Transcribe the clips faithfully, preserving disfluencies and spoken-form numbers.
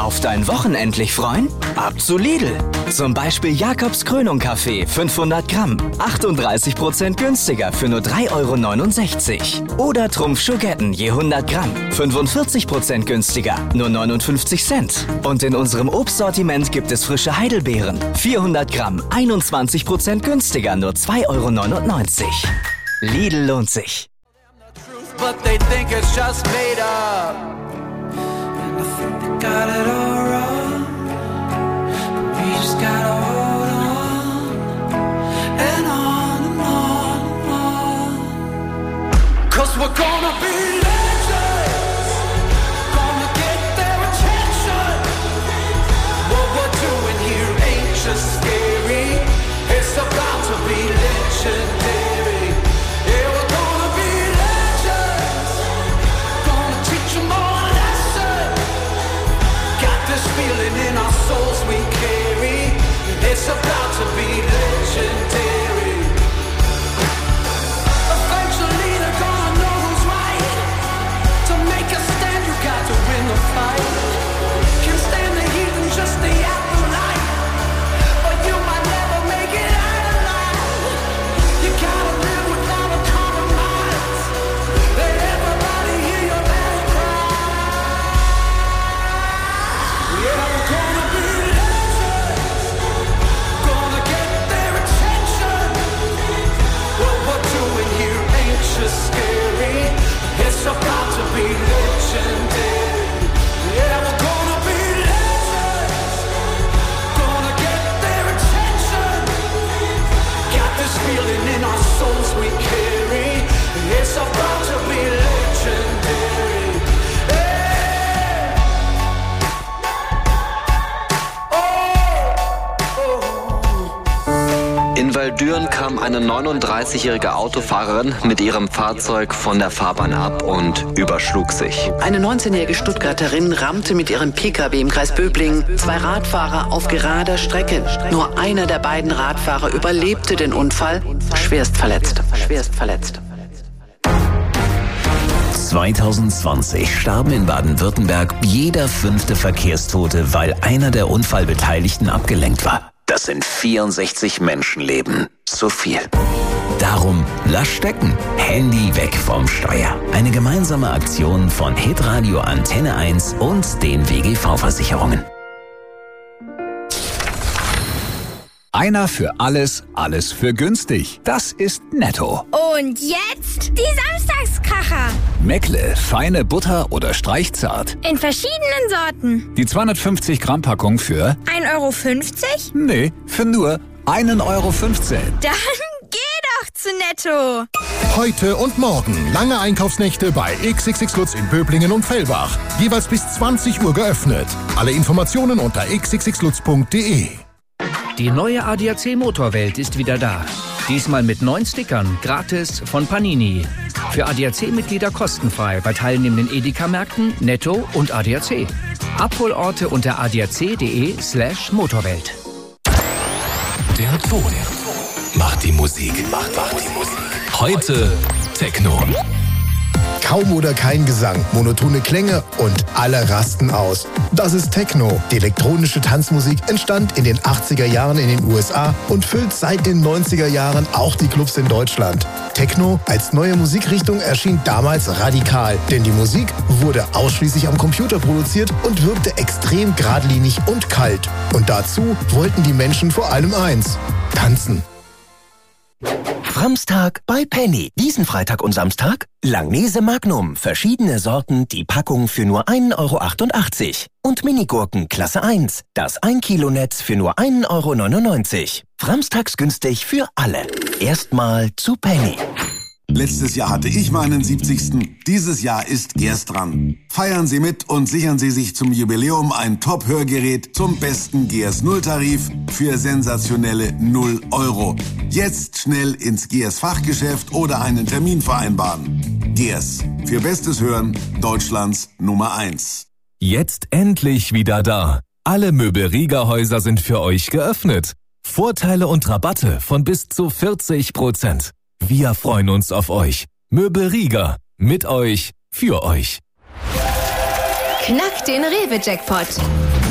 Auf dein Wochenendlich freuen? Ab zu Lidl. Zum Beispiel Jakobs Krönung Kaffee fünfhundert Gramm. achtunddreißig Prozent günstiger für nur drei Euro neunundsechzig. Oder Trumpf Schogetten je hundert Gramm. fünfundvierzig Prozent günstiger. Nur neunundfünfzig Cent. Und in unserem Obstsortiment gibt es frische Heidelbeeren. vierhundert Gramm. einundzwanzig Prozent günstiger. Nur zwei Euro neunundneunzig. Lidl lohnt sich. But they think it's just made up. And I think they got it all wrong. But we just gotta hold on. And on and on and on. Cause we're gonna be legends. Gonna get their attention. What we're doing here ain't just scary. It's about to be legendary. Feeling in our souls we carry. It's about to be legendary. Eventually they're gonna know who's right. To make a stand you got to win the fight. Can't stand the heat and just the afterlife. But you might never make it out alive. You gotta live without a compromise. Let everybody hear your last cry. Yeah, we're gonna be legends. Gonna get their attention. What we're doing here ain't just scary. It's about to be legendary. Yeah, we're gonna be legends. Gonna get their attention. Got this feeling in our souls we carry. It's about to be legendary. In Waldürn kam eine neununddreißigjährige Autofahrerin mit ihrem Fahrzeug von der Fahrbahn ab und überschlug sich. Eine neunzehnjährige Stuttgarterin rammte mit ihrem Pkw im Kreis Böblingen zwei Radfahrer auf gerader Strecke. Nur einer der beiden Radfahrer überlebte den Unfall, schwerst verletzt. Schwerst verletzt. zwanzig zwanzig starben in Baden-Württemberg jeder fünfte Verkehrstote, weil einer der Unfallbeteiligten abgelenkt war. Das sind vierundsechzig Menschenleben. Zu viel. Darum lass stecken. Handy weg vom Steuer. Eine gemeinsame Aktion von Hitradio Antenne eins und den W G V-Versicherungen. Einer für alles, alles für günstig. Das ist Netto. Und jetzt die Samstagskracher. Meckle, feine Butter oder Streichzart. In verschiedenen Sorten. Die zweihundertfünfzig Gramm Packung für... ein Euro fünfzig? Nee, für nur einen Euro fünfzehn. Dann geh doch zu Netto. Heute und morgen lange Einkaufsnächte bei X X X Lutz in Böblingen und Fellbach. Jeweils bis zwanzig Uhr geöffnet. Alle Informationen unter x x x lutz punkt d e. Die neue A D A C Motorwelt ist wieder da. Diesmal mit neun Stickern, gratis von Panini. Für A D A C-Mitglieder kostenfrei bei teilnehmenden Edeka-Märkten, Netto und A D A C. Abholorte unter a d a c punkt d e slash Motorwelt. Der Ton macht die Musik. Macht, macht die Musik. Heute Techno. Kaum oder kein Gesang, monotone Klänge und alle rasten aus. Das ist Techno. Die elektronische Tanzmusik entstand in den achtziger Jahren in den U S A und füllt seit den neunziger Jahren auch die Clubs in Deutschland. Techno als neue Musikrichtung erschien damals radikal, denn die Musik wurde ausschließlich am Computer produziert und wirkte extrem geradlinig und kalt. Und dazu wollten die Menschen vor allem eins: tanzen. Framstag bei Penny. Diesen Freitag und Samstag Langnese Magnum. Verschiedene Sorten, die Packung für nur ein Euro achtundachtzig. Und Minigurken Klasse eins. Das ein Kilo Netz für nur ein Euro neunundneunzig. Framstags günstig für alle. Erstmal zu Penny. Letztes Jahr hatte ich meinen siebzigsten Dieses Jahr ist Geers dran. Feiern Sie mit und sichern Sie sich zum Jubiläum ein Top-Hörgerät zum besten Geers Null-Tarif für sensationelle null Euro. Jetzt schnell ins Geers Fachgeschäft oder einen Termin vereinbaren. Geers. Für bestes Hören Deutschlands Nummer eins. Jetzt endlich wieder da. Alle Möbel-Rieger-Häuser sind für euch geöffnet. Vorteile und Rabatte von bis zu vierzig Prozent. Wir freuen uns auf euch. Möbel Rieger. Mit euch. Für euch. Knack den Rewe-Jackpot.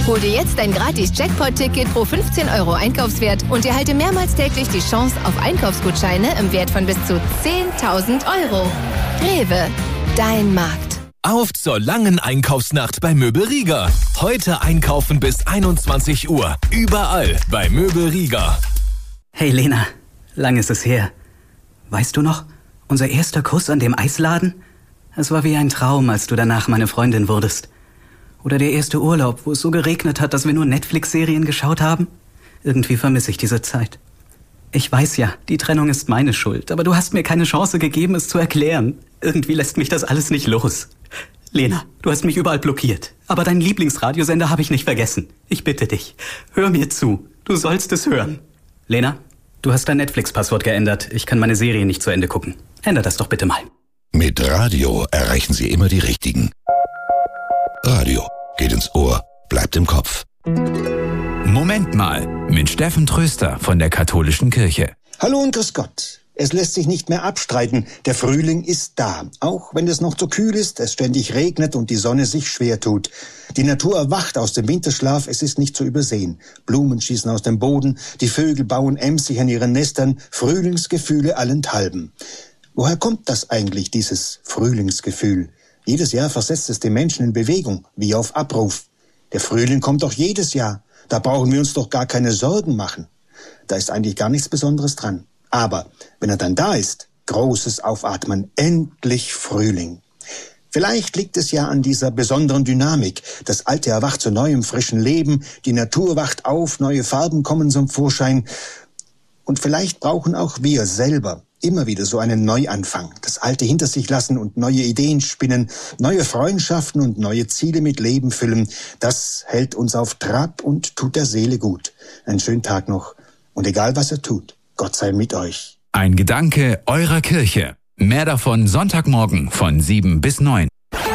Hol dir jetzt ein gratis Jackpot-Ticket pro fünfzehn Euro Einkaufswert und erhalte mehrmals täglich die Chance auf Einkaufsgutscheine im Wert von bis zu zehntausend Euro. Rewe, dein Markt. Auf zur langen Einkaufsnacht bei Möbel Rieger. Heute einkaufen bis einundzwanzig Uhr. Überall bei Möbel Rieger. Hey Lena, lang ist es her. Weißt du noch, unser erster Kuss an dem Eisladen? Es war wie ein Traum, als du danach meine Freundin wurdest. Oder der erste Urlaub, wo es so geregnet hat, dass wir nur Netflix-Serien geschaut haben. Irgendwie vermisse ich diese Zeit. Ich weiß ja, die Trennung ist meine Schuld, aber du hast mir keine Chance gegeben, es zu erklären. Irgendwie lässt mich das alles nicht los. Lena, du hast mich überall blockiert, aber deinen Lieblingsradiosender habe ich nicht vergessen. Ich bitte dich, hör mir zu. Du sollst es hören. Lena, du hast dein Netflix-Passwort geändert. Ich kann meine Serie nicht zu Ende gucken. Änder das doch bitte mal. Mit Radio erreichen Sie immer die Richtigen. Radio geht ins Ohr, bleibt im Kopf. Moment mal, mit Steffen Tröster von der Katholischen Kirche. Hallo und grüß Gott. Es lässt sich nicht mehr abstreiten, der Frühling ist da. Auch wenn es noch zu kühl ist, es ständig regnet und die Sonne sich schwer tut. Die Natur erwacht aus dem Winterschlaf, es ist nicht zu übersehen. Blumen schießen aus dem Boden, die Vögel bauen emsig an ihren Nestern, Frühlingsgefühle allenthalben. Woher kommt das eigentlich, dieses Frühlingsgefühl? Jedes Jahr versetzt es den Menschen in Bewegung, wie auf Abruf. Der Frühling kommt doch jedes Jahr. Da brauchen wir uns doch gar keine Sorgen machen. Da ist eigentlich gar nichts Besonderes dran. Aber wenn er dann da ist, großes Aufatmen, endlich Frühling. Vielleicht liegt es ja an dieser besonderen Dynamik. Das Alte erwacht zu neuem, frischen Leben, die Natur wacht auf, neue Farben kommen zum Vorschein. Und vielleicht brauchen auch wir selber immer wieder so einen Neuanfang. Das Alte hinter sich lassen und neue Ideen spinnen, neue Freundschaften und neue Ziele mit Leben füllen. Das hält uns auf Trab und tut der Seele gut. Einen schönen Tag noch. Und egal was er tut, Gott sei mit euch. Ein Gedanke eurer Kirche. Mehr davon Sonntagmorgen von sieben bis neun.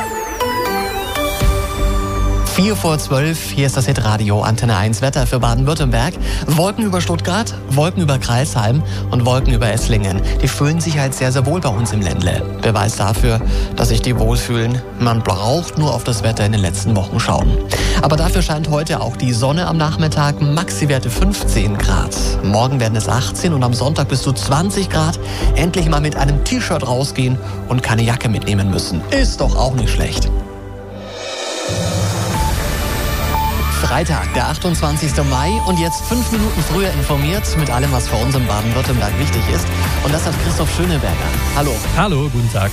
vier vor zwölf, hier ist das Hitradio Antenne eins Wetter für Baden-Württemberg. Wolken über Stuttgart, Wolken über Crailsheim und Wolken über Esslingen. Die fühlen sich halt sehr, sehr wohl bei uns im Ländle. Beweis dafür, dass sich die wohlfühlen. Man braucht nur auf das Wetter in den letzten Wochen schauen. Aber dafür scheint heute auch die Sonne am Nachmittag, Maxi-Werte fünfzehn Grad. Morgen werden es achtzehn und am Sonntag bis zu zwanzig Grad. Endlich mal mit einem T-Shirt rausgehen und keine Jacke mitnehmen müssen. Ist doch auch nicht schlecht. Freitag, der achtundzwanzigster Mai und jetzt fünf Minuten früher informiert mit allem, was für uns in Baden-Württemberg wichtig ist. Und das hat Christoph Schöneberger. Hallo. Hallo, guten Tag.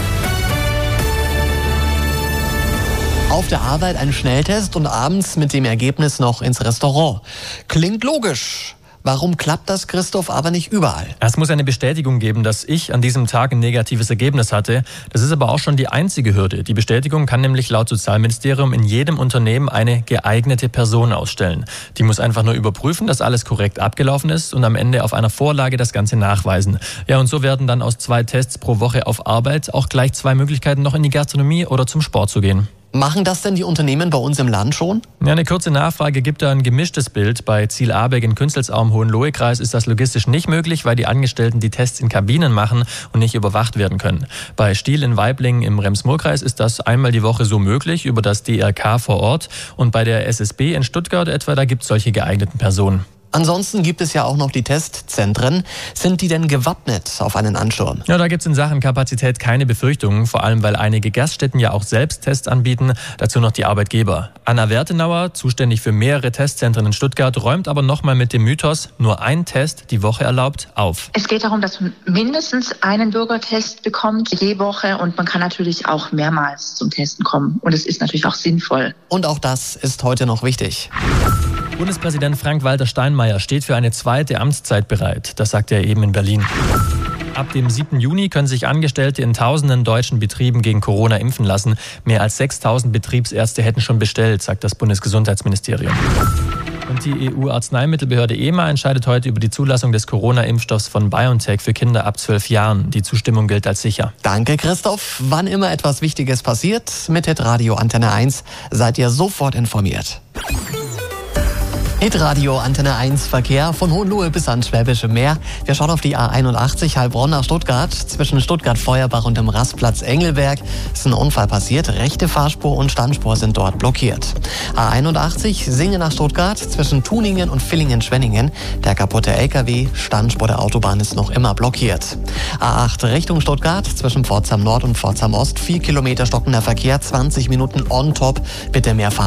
Auf der Arbeit ein Schnelltest und abends mit dem Ergebnis noch ins Restaurant. Klingt logisch. Warum klappt das, Christoph, aber nicht überall? Es muss eine Bestätigung geben, dass ich an diesem Tag ein negatives Ergebnis hatte. Das ist aber auch schon die einzige Hürde. Die Bestätigung kann nämlich laut Sozialministerium in jedem Unternehmen eine geeignete Person ausstellen. Die muss einfach nur überprüfen, dass alles korrekt abgelaufen ist und am Ende auf einer Vorlage das Ganze nachweisen. Ja, und so werden dann aus zwei Tests pro Woche auf Arbeit auch gleich zwei Möglichkeiten, noch in die Gastronomie oder zum Sport zu gehen. Machen das denn die Unternehmen bei uns im Land schon? Ja, eine kurze Nachfrage gibt da ein gemischtes Bild. Bei Ziel Abeck in Künzelsau im Hohenlohe-Kreis ist das logistisch nicht möglich, weil die Angestellten die Tests in Kabinen machen und nicht überwacht werden können. Bei Stiel in Waiblingen im Rems-Murr-Kreis ist das einmal die Woche so möglich über das D R K vor Ort. Und bei der S S B in Stuttgart etwa, da gibt es solche geeigneten Personen. Ansonsten gibt es ja auch noch die Testzentren. Sind die denn gewappnet auf einen Ansturm? Ja, da gibt es in Sachen Kapazität keine Befürchtungen, vor allem weil einige Gaststätten ja auch selbst Tests anbieten, dazu noch die Arbeitgeber. Anna Wertenauer, zuständig für mehrere Testzentren in Stuttgart, räumt aber nochmal mit dem Mythos, nur ein Test die Woche erlaubt, auf. Es geht darum, dass man mindestens einen Bürgertest bekommt je Woche und man kann natürlich auch mehrmals zum Testen kommen und es ist natürlich auch sinnvoll. Und auch das ist heute noch wichtig. Bundespräsident Frank-Walter Steinmeier steht für eine zweite Amtszeit bereit. Das sagte er eben in Berlin. Ab dem siebten Juni können sich Angestellte in tausenden deutschen Betrieben gegen Corona impfen lassen. Mehr als sechstausend Betriebsärzte hätten schon bestellt, sagt das Bundesgesundheitsministerium. Und die E U-Arzneimittelbehörde E M A entscheidet heute über die Zulassung des Corona-Impfstoffs von BioNTech für Kinder ab zwölf Jahren. Die Zustimmung gilt als sicher. Danke, Christoph. Wann immer etwas Wichtiges passiert, mit Hitradio Antenne eins seid ihr sofort informiert. Hitradio Antenne eins Verkehr von Hohenlohe bis ans Schwäbische Meer. Wir schauen auf die A einundachtzig Heilbronn nach Stuttgart. Zwischen Stuttgart-Feuerbach und dem Rastplatz Engelberg ist ein Unfall passiert. Rechte Fahrspur und Standspur sind dort blockiert. A einundachtzig Singen nach Stuttgart zwischen Tuningen und Villingen-Schwenningen. Der kaputte L K W, Standspur der Autobahn ist noch immer blockiert. A acht Richtung Stuttgart zwischen Pforzheim Nord und Pforzheim Ost. Vier Kilometer stockender Verkehr, zwanzig Minuten on top. Bitte mehr fahren.